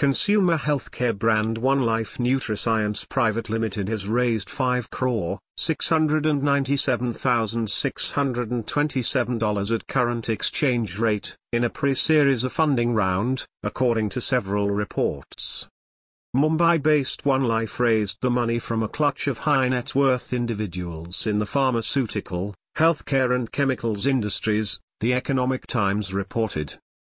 Consumer healthcare brand One Life NutriScience Private Limited has raised 5 crore, $697,627 at current exchange rate, in a pre-series of funding round, according to several reports. Mumbai-based One Life raised the money from a clutch of high-net-worth individuals in the pharmaceutical, healthcare and chemicals industries, the Economic Times reported.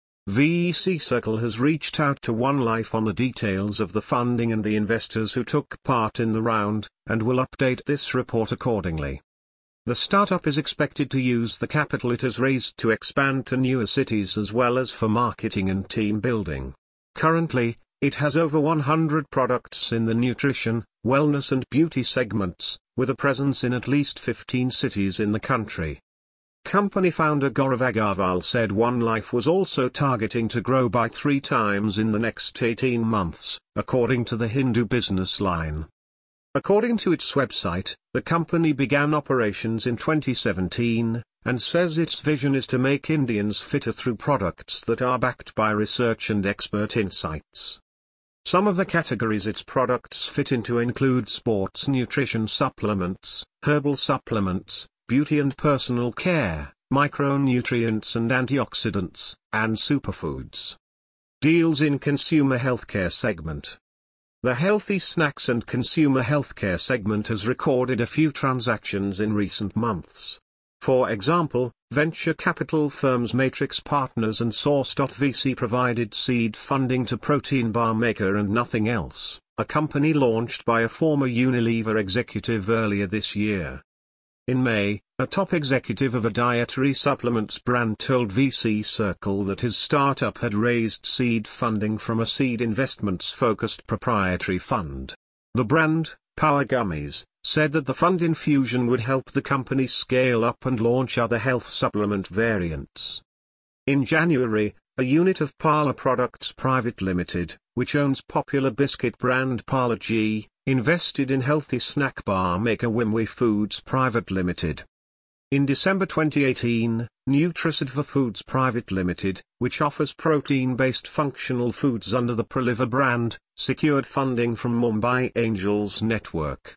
VC Circle has reached out to One Life on the details of the funding and the investors who took part in the round, and will update this report accordingly. The startup is expected to use the capital it has raised to expand to newer cities as well as for marketing and team building. Currently, it has over 100 products in the nutrition, wellness and beauty segments, with a presence in at least 15 cities in the country. Company founder Gaurav Agarwal said One Life was also targeting to grow by 3 times in the next 18 months, according to the Hindu Business Line. According to its website, the company began operations in 2017, and says its vision is to make Indians fitter through products that are backed by research and expert insights. Some of the categories its products fit into include sports nutrition supplements, herbal supplements, beauty and personal care, micronutrients and antioxidants, and superfoods. Deals in consumer healthcare segment. The healthy snacks and consumer healthcare segment has recorded a few transactions in recent months. For example, venture capital firms Matrix Partners and Source.vc provided seed funding to protein bar maker and Nothing Else, a company launched by a former Unilever executive earlier this year. In May, a top executive of a dietary supplements brand told VC Circle that his startup had raised seed funding from a seed investments-focused proprietary fund. The brand, Power Gummies, said that the fund infusion would help the company scale up and launch other health supplement variants. In January, a unit of Parle Products Private Limited, which owns popular biscuit brand Parle G, invested in healthy snack bar maker Wimwe Foods Private Limited. In December 2018, Nutrisattva Foods Private Limited, which offers protein-based functional foods under the Proliver brand, secured funding from Mumbai Angels Network.